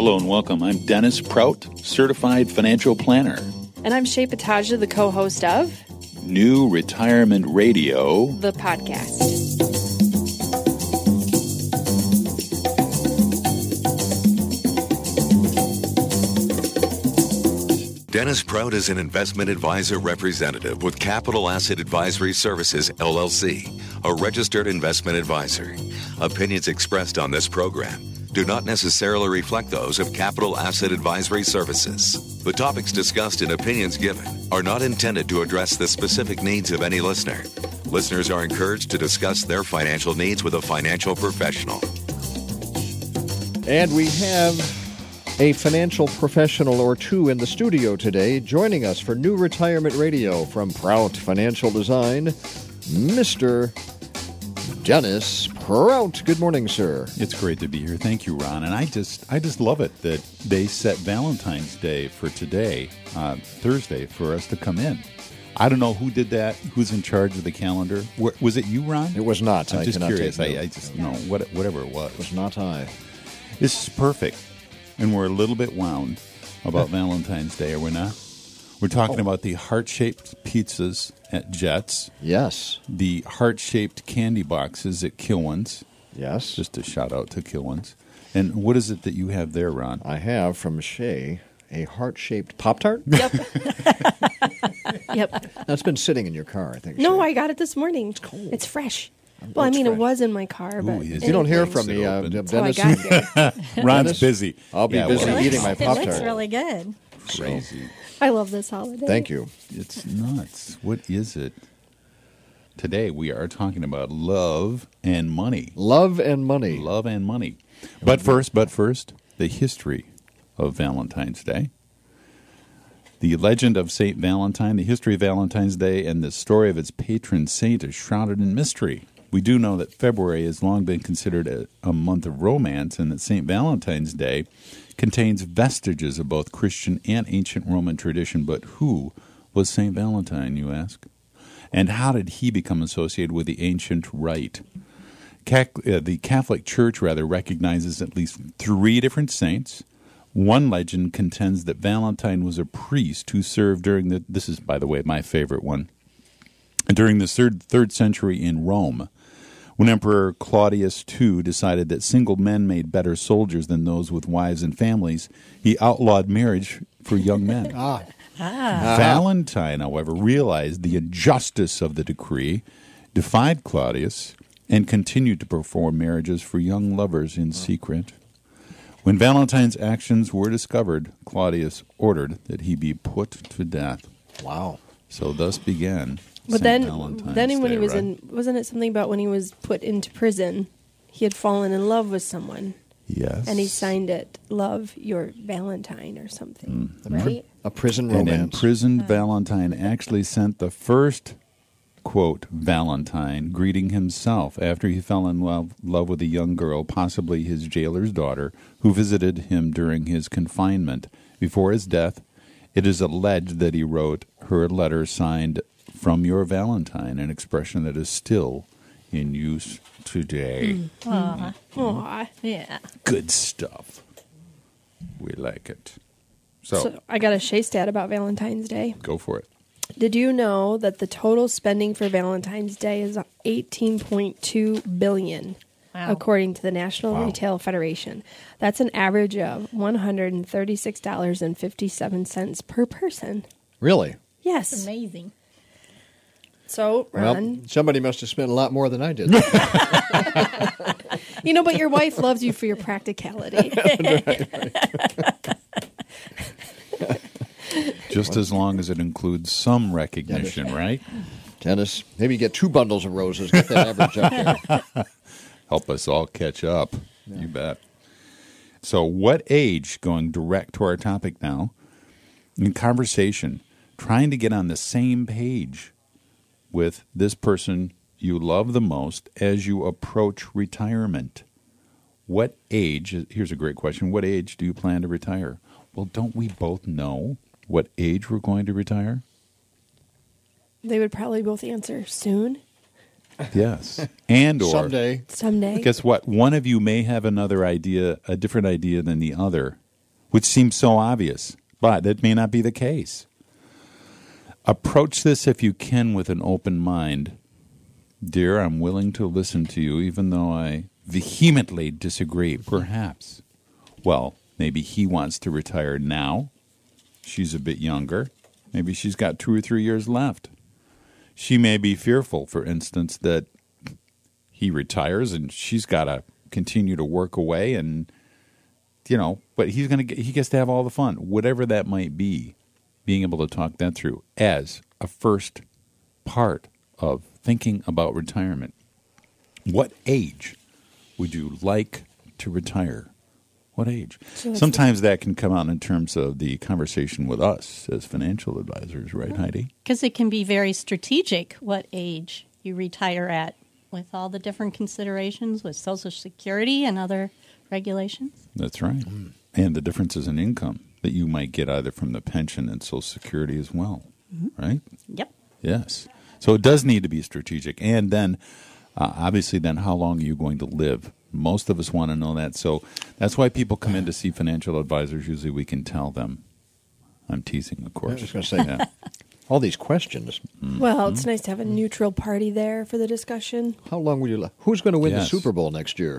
Hello and welcome. I'm Dennis Prout, Certified Financial Planner. And I'm Shay Pataja, the co-host of New Retirement Radio, the podcast. Dennis Prout is an investment advisor representative with Capital Asset Advisory Services, LLC, a registered investment advisor. Opinions expressed on this program do not necessarily reflect those of Capital Asset Advisory Services. The topics discussed and opinions given are not intended to address the specific needs of any listener. Listeners are encouraged to discuss their financial needs with a financial professional. And we have a financial professional or two in the studio today. Joining us for New Retirement Radio from Prout Financial Design, Mr. Dennis Prout. Good morning, sir. It's great to be here. Thank you, Ron. And I just love it that they set Valentine's Day for today, Thursday, for us to come in. I don't know who did that, who's in charge of the calendar. Was it you, Ron? It was not. I'm just curious. I just know, whatever it was. It was not I. This is perfect. And we're a little bit wound about Valentine's Day, are we not? We're talking about the heart-shaped pizzas at Jets. Yes. The heart-shaped candy boxes at Kilwins. Yes. Just a shout-out to Kilwins. And what is it that you have there, Ron? I have from Shay a heart-shaped Pop-Tart. Yep. Yep. That's been sitting in your car, I think. No, Shay. I got it this morning. It's cold. It's fresh. Well, I It's mean, fresh. it was in my car, but Ooh, You don't hear from me, It's Dennis. Oh, I got here. Ron's Dennis, busy. I'll be busy well, eating my It Pop-Tart. looks really good. Crazy. I love this holiday. Thank you. It's nuts. What is it? Today we are talking about love and money. Love and money. Love and money. But first, the history of Valentine's Day. The legend of St. Valentine, the history of Valentine's Day, and the story of its patron saint is shrouded in mystery. We do know that February has long been considered a month of romance, and that St. Valentine's Day contains vestiges of both Christian and ancient Roman tradition. But who was St. Valentine, you ask? And how did he become associated with the ancient rite? The Catholic Church, recognizes at least 3 different saints. One legend contends that Valentine was a priest who served during this is, by the way, my favorite one, during the 3rd century in Rome, when Emperor Claudius II decided that single men made better soldiers than those with wives and families. He outlawed marriage for young men. Valentine, however, realized the injustice of the decree, defied Claudius, and continued to perform marriages for young lovers in secret. When Valentine's actions were discovered, Claudius ordered that he be put to death. Wow. So thus began But St. Valentine's then when Day, he was right? wasn't it something about when he was put into prison, he had fallen in love with someone, Yes. and he signed it, "Love Your Valentine" or something, right? A prison An romance. imprisoned Valentine actually sent the first, quote, Valentine greeting himself after he fell in love with a young girl, possibly his jailer's daughter, who visited him during his confinement. Before his death, it is alleged that he wrote her a letter signed "From Your Valentine," an expression that is still in use today. Aw. Yeah. Good stuff. We like it. So I got a Shay stat about Valentine's Day. Go for it. Did you know that the total spending for Valentine's Day is $18.2 billion, Wow. according to the National Retail Federation? That's an average of $136.57 per person. Really? Yes. Amazing. So, Well, Ron, somebody must have spent a lot more than I did. but your wife loves you for your practicality. Just as long as it includes some recognition, right? Dennis, maybe get 2 bundles of roses. Get that average up there. Help us all catch up. Yeah. You bet. So what age, going direct to our topic now, in conversation, trying to get on the same page with this person you love the most as you approach retirement? What age, here's a great question, what age do you plan to retire? Well, don't we both know what age we're going to retire? They would probably both answer soon, Yes. And or Someday. someday. guess what? One of you may have another idea, a different idea than the other. which seems so obvious, but that may not be the case. Approach this if you can with an open mind. Dear, I'm willing to listen to you, even though I vehemently disagree, perhaps. Well, maybe he wants to retire now. She's a bit younger. Maybe she's got 2 or 3 years left. She may be fearful, for instance, that he retires and she's got to continue to work away and, but he gets to have all the fun, whatever that might be, being able to talk that through as a first part of thinking about retirement. What age would you like to retire? What age? Sometimes that can come out in terms of the conversation with us as financial advisors, right, Heidi? Because it can be very strategic what age you retire at with all the different considerations with Social Security and other regulations. That's right. And the differences in income that you might get either from the pension and Social Security as well, right? Yep. Yes. So it does need to be strategic. And then, obviously, then how long are you going to live? Most of us want to know that. So that's why people come in to see financial advisors. Usually we can tell them. I'm teasing, of course. I was just going to say, all these questions. Well, it's nice to have a neutral party there for the discussion. How long will you who's going to win the Yes. Super Bowl next year?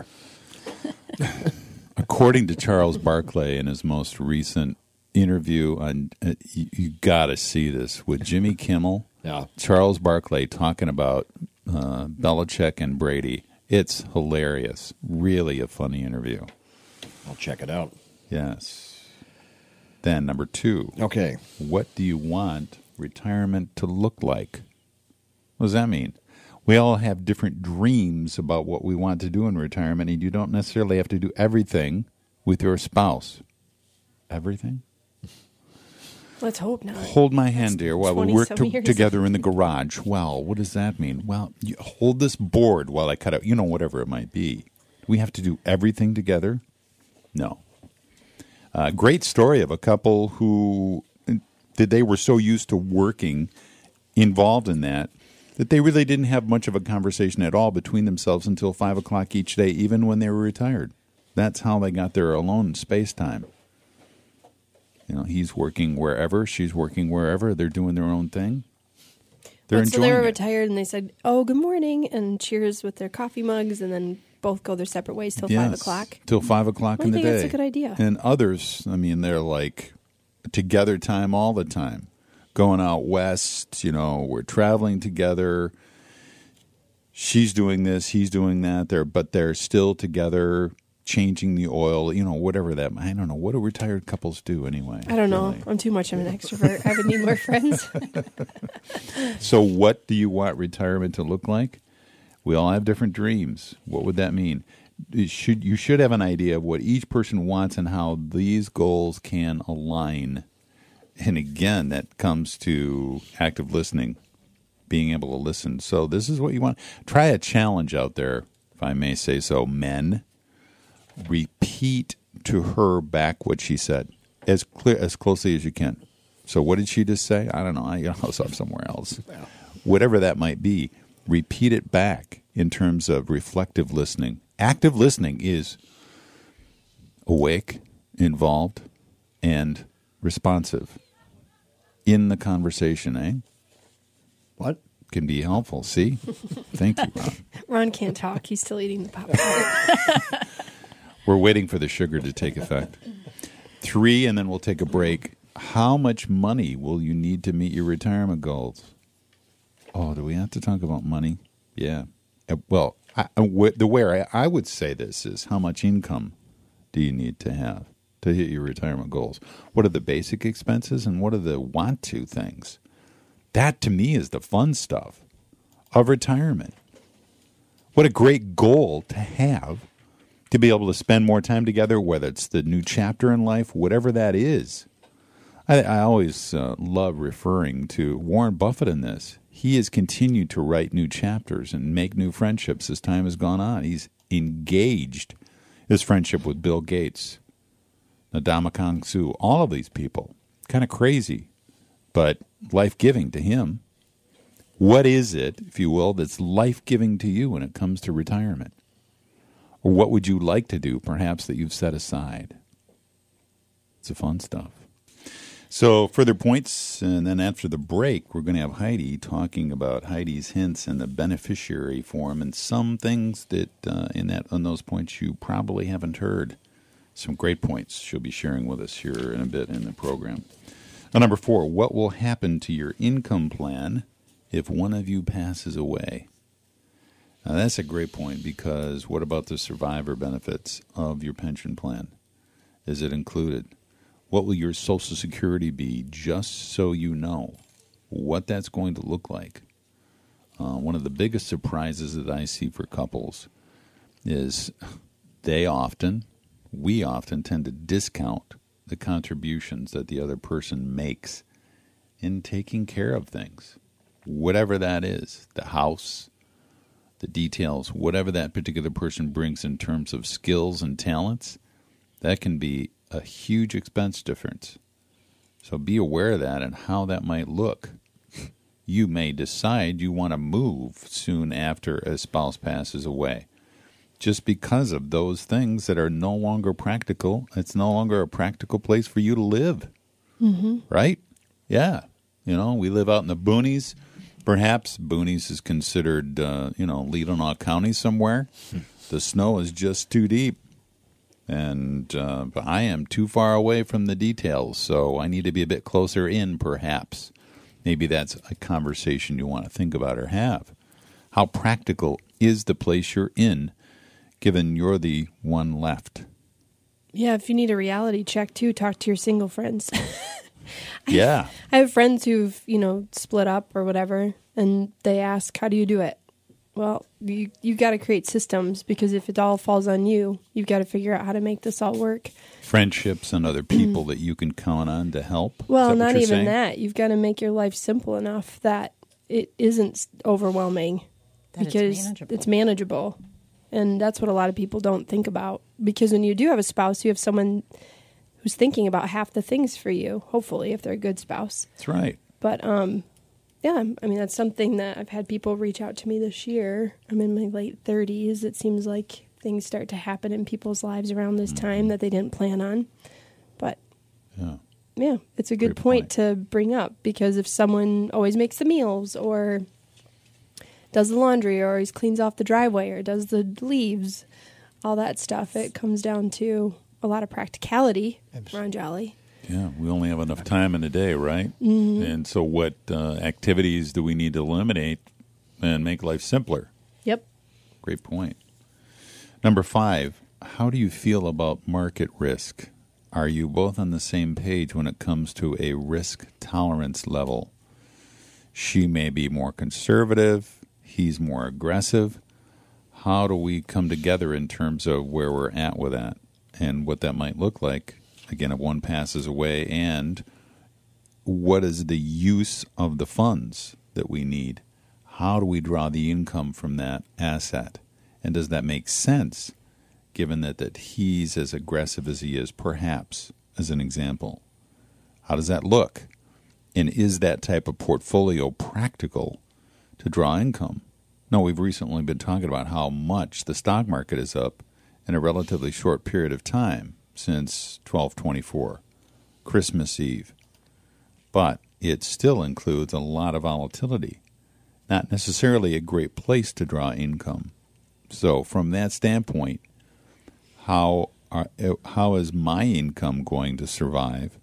According to Charles Barkley in his most recent interview, on you got to see this, with Jimmy Kimmel, Charles Barkley talking about Belichick and Brady. It's hilarious. Really a funny interview. I'll check it out. Yes. Then number 2. Okay. What do you want retirement to look like? What does that mean? We all have different dreams about what we want to do in retirement, and you don't necessarily have to do everything with your spouse. Everything? Let's hope not. Hold my hand, dear, while we work 20-some years. together in the garage. Well, what does that mean? Well, you hold this board while I cut out, whatever it might be. Do we have to do everything together? No. Great story of a couple who they were so used to working involved in that they really didn't have much of a conversation at all between themselves until 5 o'clock each day, even when they were retired. That's how they got their alone space time. He's working wherever, she's working wherever. They're doing their own thing. They're enjoying So they were it. retired and they said, "Oh, good morning," and cheers with their coffee mugs, and then both go their separate ways till 5 o'clock. Till 5 o'clock in the I day. think that's a good idea. And others, they're like together time all the time. Going out west, we're traveling together. She's doing this, he's doing that. But they're still together, changing the oil, whatever that. I don't know. What do retired couples do anyway? I don't know. really? I'm too much of an extrovert. I would need more friends. So what do you want retirement to look like? We all have different dreams. What would that mean? You should have an idea of what each person wants and how these goals can align. And again, that comes to active listening, being able to listen. So this is what you want. Try a challenge out there, if I may say so. Men, repeat to her back what she said as closely as you can. So what did she just say? I don't know. I was up somewhere else. Whatever that might be, repeat it back in terms of reflective listening. Active listening is awake, involved, and responsive in the conversation, eh? What? Can be helpful. See? Thank you, Ron. Ron can't talk. He's still eating the popcorn. We're waiting for the sugar to take effect. 3, and then we'll take a break. How much money will you need to meet your retirement goals? Oh, do we have to talk about money? Yeah. Well, the way I would say this is, how much income do you need to have to hit your retirement goals? What are the basic expenses and what are the want-to things? That, to me, is the fun stuff of retirement. What a great goal to have, to be able to spend more time together, whether it's the new chapter in life, whatever that is. I always love referring to Warren Buffett in this. He has continued to write new chapters and make new friendships as time has gone on. He's engaged his friendship with Bill Gates, Nadama Kang Su, all of these people. Kind of crazy, but life-giving to him. What is it, if you will, that's life-giving to you when it comes to retirement? Or what would you like to do, perhaps, that you've set aside? Lots of fun stuff. So further points, and then after the break, we're going to have Heidi talking about Heidi's hints and the beneficiary form and some things that on those points you probably haven't heard. Some great points she'll be sharing with us here in a bit in the program. Number 4, what will happen to your income plan if one of you passes away? Now that's a great point, because what about the survivor benefits of your pension plan? Is it included? What will your Social Security be, just so you know what that's going to look like? One of the biggest surprises that I see for couples is we often tend to discount the contributions that the other person makes in taking care of things, whatever that is, the house, the details, whatever that particular person brings in terms of skills and talents, that can be a huge expense difference. So be aware of that and how that might look. You may decide you want to move soon after a spouse passes away, just because of those things that are no longer practical. It's no longer a practical place for you to live. Mm-hmm. Right? Yeah. We live out in the boonies. Perhaps boonies is considered, Leelanau County somewhere. The snow is just too deep. And I am too far away from the details, so I need to be a bit closer in, perhaps. Maybe that's a conversation you want to think about or have. How practical is the place you're in, given you're the one left? Yeah, if you need a reality check, too, talk to your single friends. Yeah. I have friends who've, split up or whatever, and they ask, how do you do it? Well, you've got to create systems, because if it all falls on you, you've got to figure out how to make this all work. Friendships and other people that you can count on to help. Well, not even that. You've got to make your life simple enough that it isn't overwhelming, because it's manageable. And that's what a lot of people don't think about. Because when you do have a spouse, you have someone who's thinking about half the things for you, hopefully, if they're a good spouse. That's right. But, yeah, that's something that I've had people reach out to me this year. I'm in my late 30s. It seems like things start to happen in people's lives around this time that they didn't plan on. But, yeah, it's a good point to bring up, because if someone always makes the meals or does the laundry or always cleans off the driveway or does the leaves, all that stuff, it comes down to a lot of practicality around Jolly. Yeah, we only have enough time in a day, right? Mm-hmm. And so what activities do we need to eliminate and make life simpler? Yep. Great point. Number 5, how do you feel about market risk? Are you both on the same page when it comes to a risk tolerance level? She may be more conservative, he's more aggressive. How do we come together in terms of where we're at with that and what that might look like? Again, if one passes away, and what is the use of the funds that we need? How do we draw the income from that asset? And does that make sense, given that he's as aggressive as he is, perhaps, as an example? How does that look? And is that type of portfolio practical to draw income? No, we've recently been talking about how much the stock market is up in a relatively short period of time, since 12/24, Christmas Eve. But it still includes a lot of volatility, not necessarily a great place to draw income. So from that standpoint, how is my income going to survive?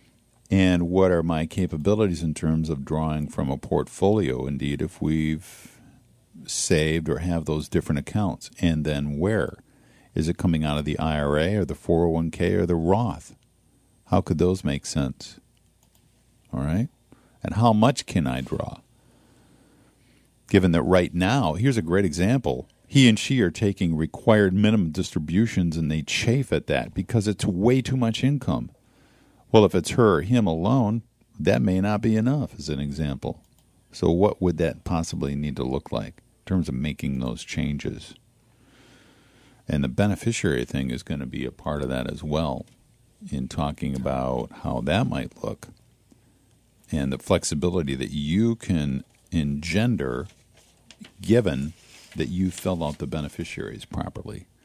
And what are my capabilities in terms of drawing from a portfolio, indeed, if we've saved or have those different accounts? And then where? Is it coming out of the IRA or the 401k or the Roth? How could those make sense? All right? And how much can I draw? Given that right now, here's a great example. He and she are taking required minimum distributions, and they chafe at that because it's way too much income. Well, if it's her or him alone, that may not be enough, as an example. So what would that possibly need to look like in terms of making those changes? And the beneficiary thing is going to be a part of that as well, in talking about how that might look and the flexibility that you can engender given that you fill out the beneficiaries properly.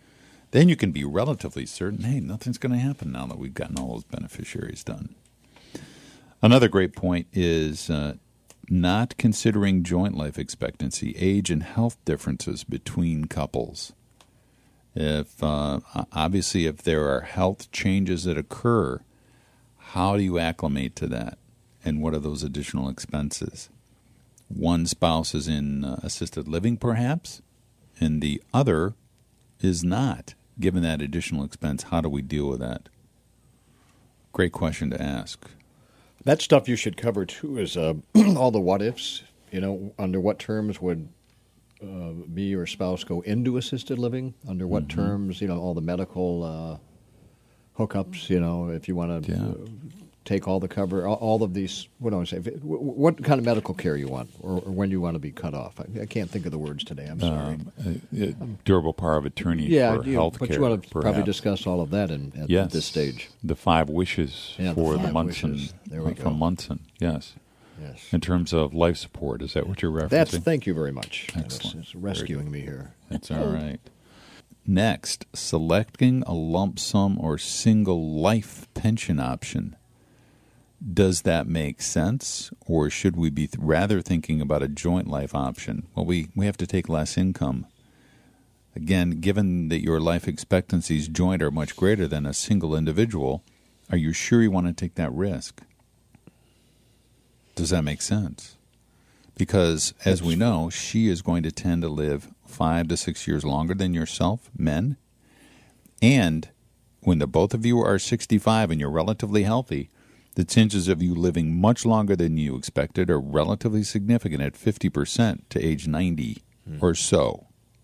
Then you can be relatively certain, hey, nothing's going to happen now that we've gotten all those beneficiaries done. Another great point is not considering joint life expectancy, age, and health differences between couples. If obviously, if there are health changes that occur, how do you acclimate to that? And what are those additional expenses? One spouse is in assisted living, perhaps, and the other is not. Given that additional expense, how do we deal with that? Great question to ask. That stuff you should cover, too, is all the what-ifs. You know, under what terms would me or spouse go into assisted living? Under what terms, you know, all the medical hookups, you know, if you want to take all the cover, all of these, what do I say? What kind of medical care you want or when you want to be cut off? I can't think of the words today. I'm sorry. Durable power of attorney for health care. But you want to perhaps. probably discuss all of that at this stage. The 5 wishes for the Munson, from Munson, yes. In terms of life support, is that what you're referencing? Thank you very much. Excellent. It's rescuing me here. That's all right. Next, selecting a lump sum or single life pension option. Does that make sense, or should we be rather thinking about a joint life option? Well, we have to take less income. Again, given that your life expectancies joint are much greater than a single individual, are you sure you want to take that risk? Does that make sense? Because, as we know, she is going to tend to live 5 to 6 years longer than yourself, men. And when the both of you are 65 and you're relatively healthy, the chances of you living much longer than you expected are relatively significant at 50% to age 90 or so.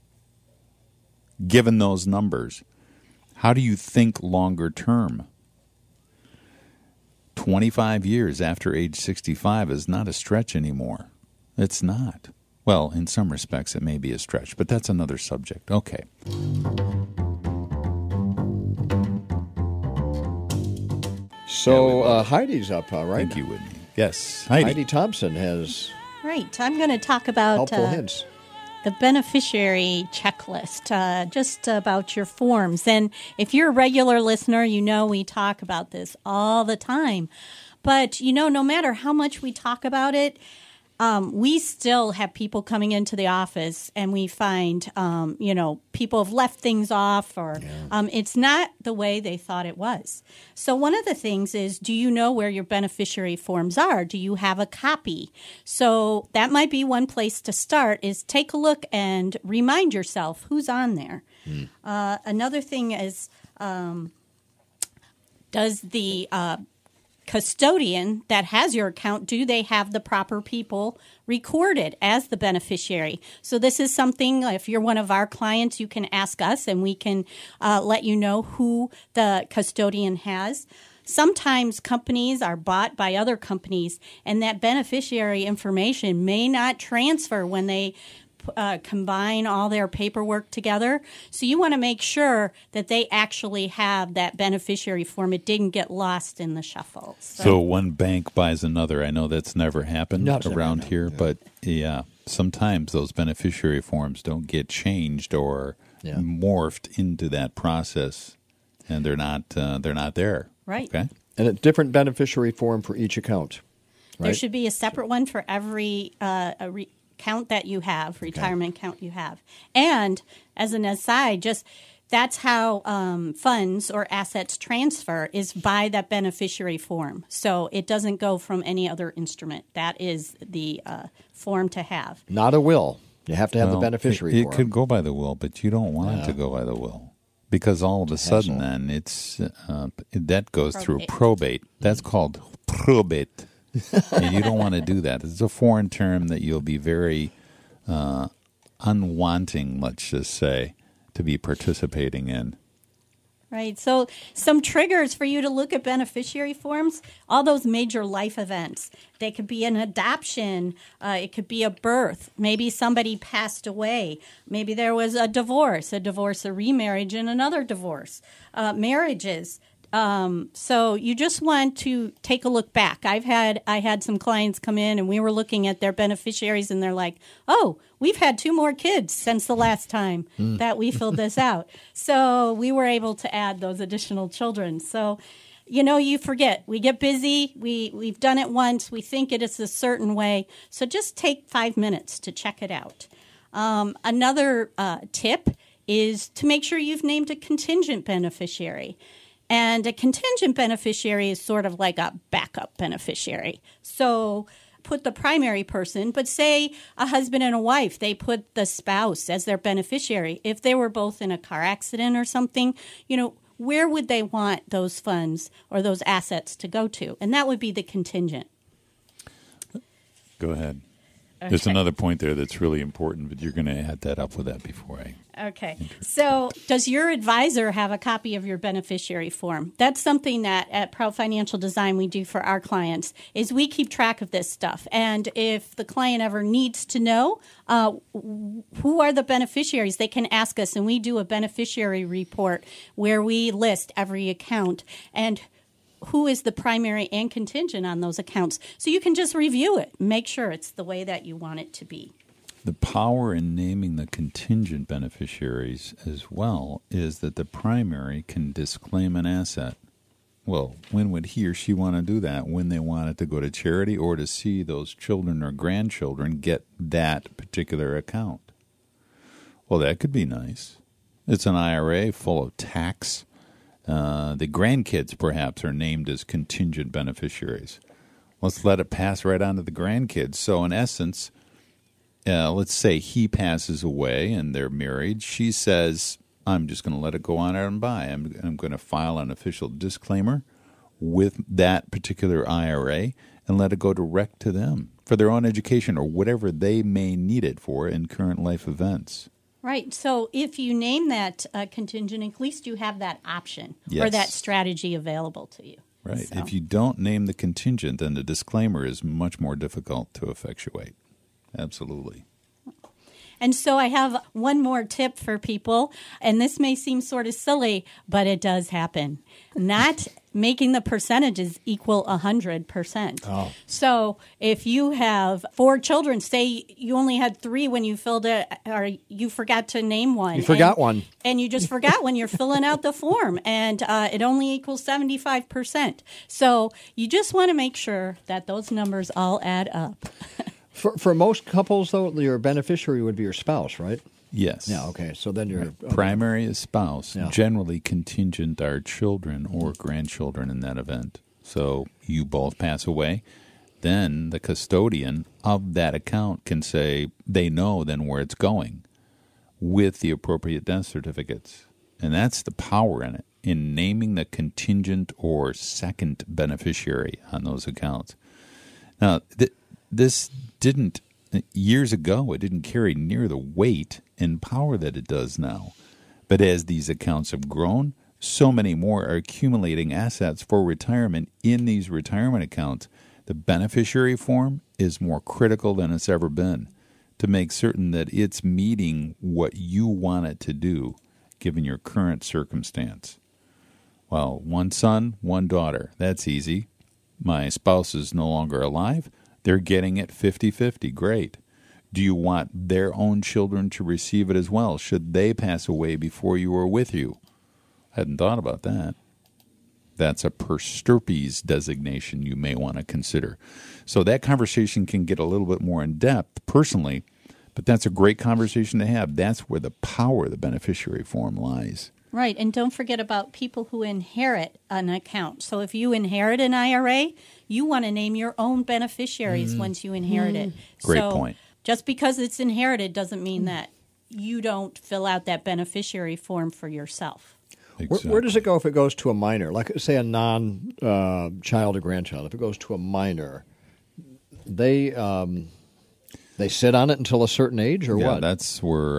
Given those numbers, how do you think longer term? 25 years after age 65 is not a stretch anymore. It's not. Well, in some respects, it may be a stretch, but that's another subject. Okay. So Heidi's up, right? Thank you, Whitney. Yes, Heidi Thompson has Right. I'm going to talk about helpful hints. The beneficiary checklist, just about your forms. And if you're a regular listener, you know we talk about this all the time. But, you know, no matter how much we talk about it, we still have people coming into the office and we find, people have left things off or it's not the way they thought it was. So one of the things is, do you know where your beneficiary forms are? Do you have a copy? So that might be one place to start, is take a look and remind yourself who's on there. Another thing is, does the custodian that has your account, do they have the proper people recorded as the beneficiary? So this is something, if you're one of our clients, you can ask us and we can let you know who the custodian has. Sometimes companies are bought by other companies and that beneficiary information may not transfer when they combine all their paperwork together. So you want to make sure that they actually have that beneficiary form. It didn't get lost in the shuffle. So one bank buys another. I know that's never happened around here, but sometimes those beneficiary forms don't get changed or morphed into that process, and they're not there. Right. Okay. And a different beneficiary form for each account. Right? There should be a separate one for every account that you have, retirement account you have. And as an aside, that's how funds or assets transfer, is by that beneficiary form. So it doesn't go from any other instrument. That is the form to have. Not a will. You have to have the beneficiary form. It could go by the will, but you don't want it to go by the will. Because all of a sudden then it's that goes through probate. That's called probate. And you don't want to do that. It's a foreign term that you'll be very unwanting, let's just say, to be participating in. Right. So some triggers for you to look at beneficiary forms, all those major life events. They could be an adoption. It could be a birth. Maybe somebody passed away. Maybe there was a divorce, a remarriage, and another divorce. Marriages. So you just want to take a look back. I had some clients come in and we were looking at their beneficiaries and they're like, oh, we've had 2 more kids since the last time that we filled this out. So we were able to add those additional children. So, you forget. We get busy. We've done it once. We think it is a certain way. So just take 5 minutes to check it out. Another tip is to make sure you've named a contingent beneficiary. And a contingent beneficiary is sort of like a backup beneficiary. So put the primary person, but say a husband and a wife, they put the spouse as their beneficiary. If they were both in a car accident or something, where would they want those funds or those assets to go to? And that would be the contingent. Go ahead. Okay. There's another point there that's really important, but you're going to add that up with that before I... Okay. So does your advisor have a copy of your beneficiary form? That's something that at Proud Financial Design we do for our clients, is we keep track of this stuff. And if the client ever needs to know who are the beneficiaries, they can ask us, and we do a beneficiary report where we list every account and who is the primary and contingent on those accounts. So you can just review it, make sure it's the way that you want it to be. The power in naming the contingent beneficiaries as well is that the primary can disclaim an asset. Well, when would he or she want to do that? When they want it to go to charity or to see those children or grandchildren get that particular account. Well, that could be nice. It's an IRA full of tax. The grandkids, perhaps, are named as contingent beneficiaries. Let's let it pass right on to the grandkids. So, in essence, let's say he passes away and they're married. She says, I'm just going to let it go on out and by. I'm going to file an official disclaimer with that particular IRA and let it go direct to them for their own education or whatever they may need it for in current life events. Right. So if you name that contingent, at least you have that option Yes. or that strategy available to you. Right. So. If you don't name the contingent, then the disclaimer is much more difficult to effectuate. Absolutely. And so I have one more tip for people, and this may seem sort of silly, but it does happen. Not making the percentages equal 100%. Oh. So if you have 4 children, say you only had 3 when you filled it, or you forgot to name one. You forgot one. And you just forgot when you're filling out the form, and it only equals 75%. So you just want to make sure that those numbers all add up. For most couples, though, your beneficiary would be your spouse, right? Yes. Yeah, okay. So then your primary is spouse. Yeah. Generally, contingent are children or grandchildren in that event. So you both pass away. Then the custodian of that account can say they know then where it's going with the appropriate death certificates. And that's the power in it, in naming the contingent or second beneficiary on those accounts. Now, this didn't, years ago, it didn't carry near the weight and power that it does now. But as these accounts have grown, so many more are accumulating assets for retirement in these retirement accounts. The beneficiary form is more critical than it's ever been to make certain that it's meeting what you want it to do, given your current circumstance. Well, 1 son, 1 daughter. That's easy. My spouse is no longer alive. They're getting it 50-50. Great. Do you want their own children to receive it as well? Should they pass away before you or with you? Hadn't thought about that. That's a per stirpes designation you may want to consider. So that conversation can get a little bit more in depth personally, but that's a great conversation to have. That's where the power of the beneficiary form lies. Right, and don't forget about people who inherit an account. So if you inherit an IRA, you want to name your own beneficiaries once you inherit it. Great so point. Just because it's inherited doesn't mean that you don't fill out that beneficiary form for yourself. Exactly. Where does it go if it goes to a minor? Like, say, a non-child or grandchild. If it goes to a minor, they sit on it until a certain age, or what? That's where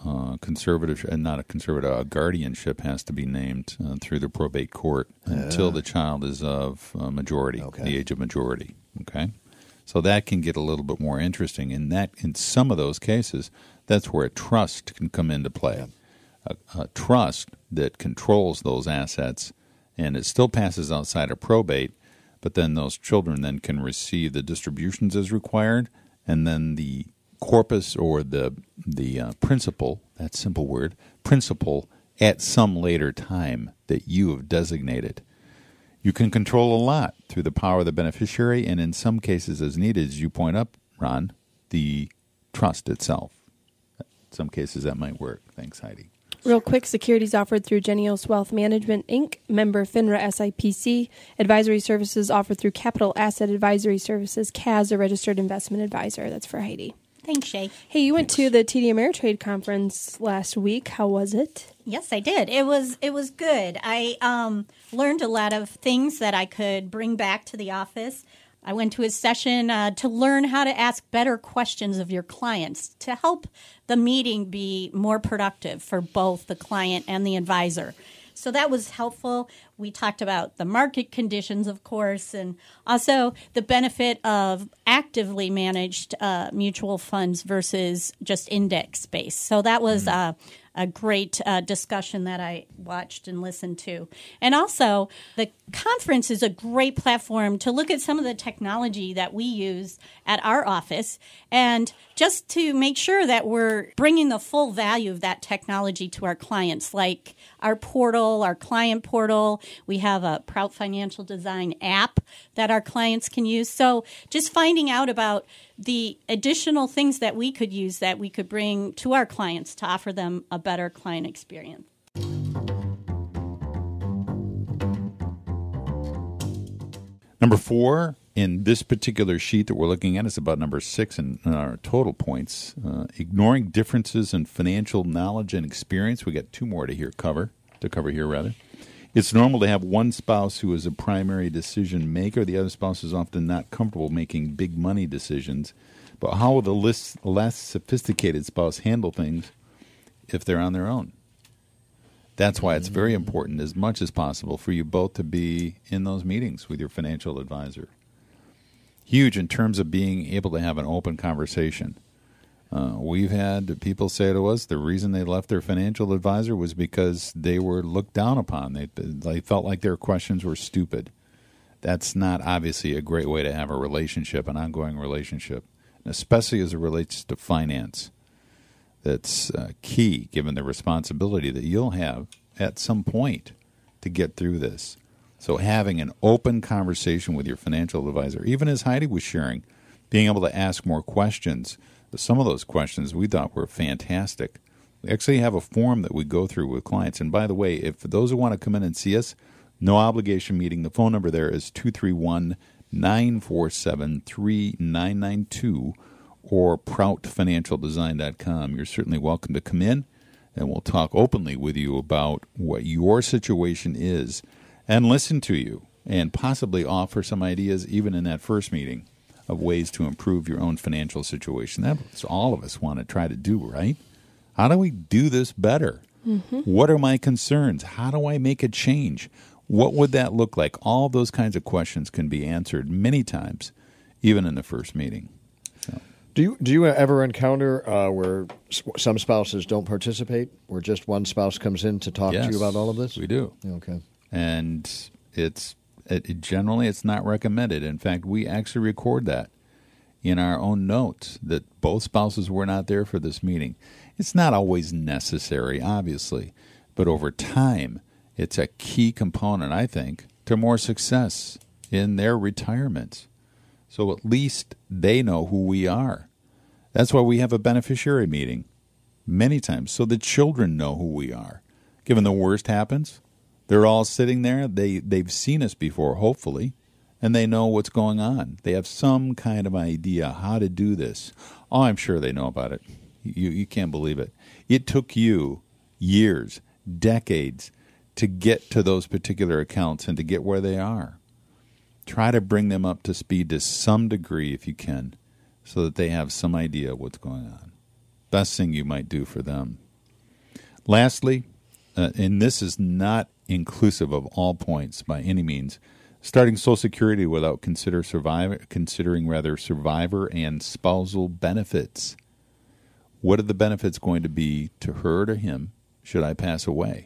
a guardianship has to be named through the probate court until the child is of majority, the age of majority. Okay, so that can get a little bit more interesting. In some of those cases, that's where a trust can come into play. A trust that controls those assets and it still passes outside of probate, but then those children then can receive the distributions as required, and then the corpus or the principal, that simple word, principal, at some later time that you have designated. You can control a lot through the power of the beneficiary, and in some cases, as needed, as you point up, Ron, the trust itself. In some cases, that might work. Thanks, Heidi. Real quick, securities offered through Genios Wealth Management, Inc., member FINRA SIPC. Advisory services offered through Capital Asset Advisory Services, CAS, a registered investment advisor. That's for Heidi. Thanks, Shay. Hey, you went to the TD Ameritrade conference last week. How was it? Yes, I did. It was good. I learned a lot of things that I could bring back to the office. I went to a session to learn how to ask better questions of your clients to help the meeting be more productive for both the client and the advisor. So that was helpful. We talked about the market conditions, of course, and also the benefit of actively managed mutual funds versus just index-based. So that was a great discussion that I watched and listened to. And also, the conference is a great platform to look at some of the technology that we use at our office and just to make sure that we're bringing the full value of that technology to our clients, like our portal, our client portal. We have a Prout Financial Design app that our clients can use. So just finding out about the additional things that we could use that we could bring to our clients to offer them a better client experience. Number 4 in this particular sheet that we're looking at is about number 6 in our total points. Ignoring differences in financial knowledge and experience. We got 2 more to cover here. It's normal to have one spouse who is a primary decision maker. The other spouse is often not comfortable making big money decisions. But how will the less sophisticated spouse handle things if they're on their own? That's why it's very important, as much as possible, for you both to be in those meetings with your financial advisor. Huge in terms of being able to have an open conversation. We've had people say to us the reason they left their financial advisor was because they were looked down upon. They felt like their questions were stupid. That's not obviously a great way to have a relationship, an ongoing relationship, especially as it relates to finance. That's key, given the responsibility that you'll have at some point to get through this. So having an open conversation with your financial advisor, even as Heidi was sharing, being able to ask more questions. Some of those questions we thought were fantastic. We actually have a form that we go through with clients. And by the way, if for those who want to come in and see us, no obligation meeting. The phone number there is 231-947-3992 or proutfinancialdesign.com. You're certainly welcome to come in, and we'll talk openly with you about what your situation is and listen to you and possibly offer some ideas even in that first meeting of ways to improve your own financial situation. That's all of us want to try to do, right? How do we do this better? Mm-hmm. What are my concerns? How do I make a change? What would that look like? All those kinds of questions can be answered many times, even in the first meeting. So. Do you ever encounter where some spouses don't participate, where just one spouse comes in to talk to you about all of this? We do. Okay. And generally it's not recommended. In fact, we actually record that in our own notes that both spouses were not there for this meeting. It's not always necessary, obviously, but over time, it's a key component, I think, to more success in their retirements. So at least they know who we are. That's why we have a beneficiary meeting many times, so the children know who we are. Given the worst happens, they're all sitting there. They've seen us before, hopefully, and they know what's going on. They have some kind of idea how to do this. Oh, I'm sure they know about it. You can't believe it. It took you years, decades, to get to those particular accounts and to get where they are. Try to bring them up to speed to some degree if you can, so that they have some idea of what's going on. Best thing you might do for them. Lastly, and this is not inclusive of all points by any means, starting Social Security without considering survivor and spousal benefits. What are the benefits going to be to her or to him should I pass away?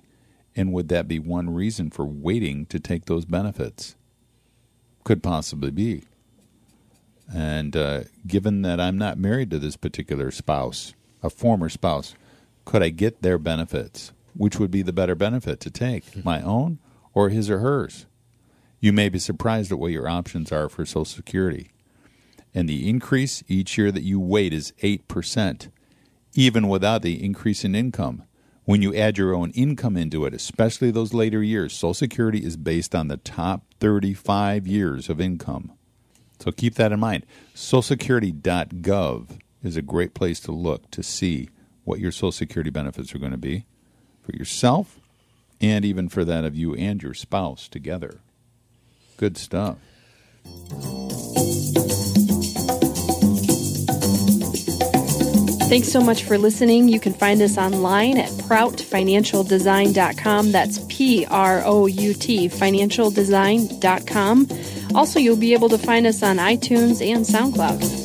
And would that be one reason for waiting to take those benefits? Could possibly be. And given that I'm not married to this particular spouse, a former spouse, could I get their benefits? Which would be the better benefit to take, my own or his or hers? You may be surprised at what your options are for Social Security. And the increase each year that you wait is 8%, even without the increase in income. When you add your own income into it, especially those later years, Social Security is based on the top 35 years of income. So keep that in mind. SocialSecurity.gov is a great place to look to see what your Social Security benefits are going to be for yourself and even for that of you and your spouse together. Good stuff. Thanks so much for listening. You can find us online at ProutFinancialDesign.com. That's PROUT, financialdesign.com. Also, you'll be able to find us on iTunes and SoundCloud.